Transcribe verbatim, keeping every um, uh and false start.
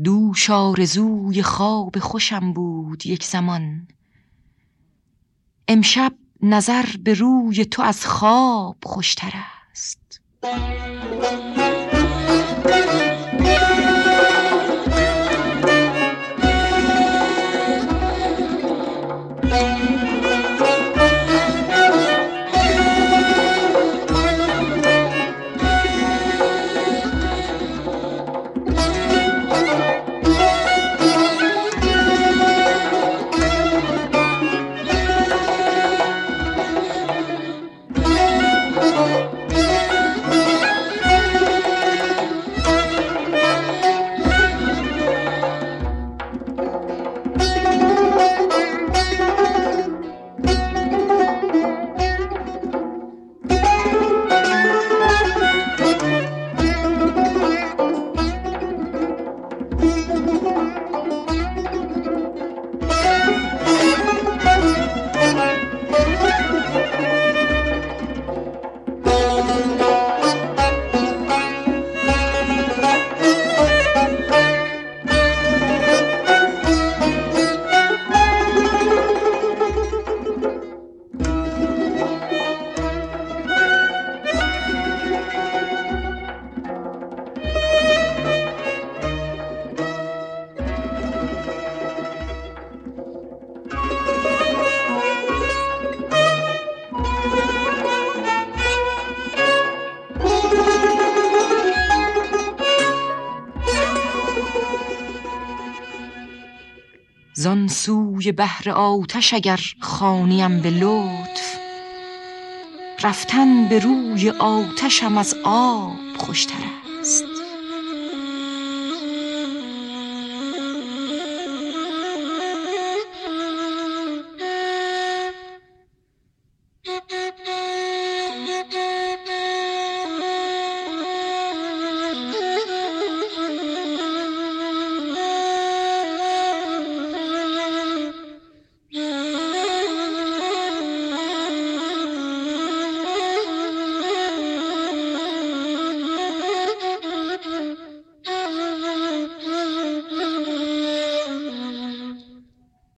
دوش آرزوی خواب خوشم بود یک زمان، امشب نظر به روی تو از خواب خوشتر است. زان سوی بحر آتش اگر خوانیم به لطف، رفتن به روی آتشم از آب خوشتر